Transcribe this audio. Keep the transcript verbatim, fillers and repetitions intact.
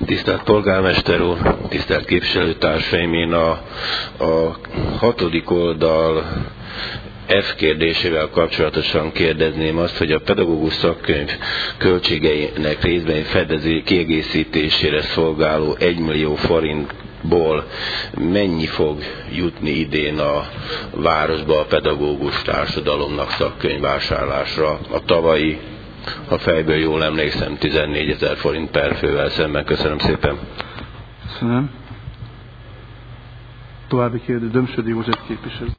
Tisztelt polgármester úr, tisztelt képviselőtársaim, én a, a hatodik oldal F kérdésével kapcsolatosan kérdezném azt, hogy a pedagógus szakkönyv költségeinek részben fedező kiegészítésére szolgáló egymillió forintból mennyi fog jutni idén a városba a pedagógus társadalomnak szakkönyvvásárlásra. A tavalyi, ha fejből jól emlékszem, tizennégyezer forint per fővel szemben. Köszönöm szépen. Köszönöm. További kérdés, Dömsödi József képviselő.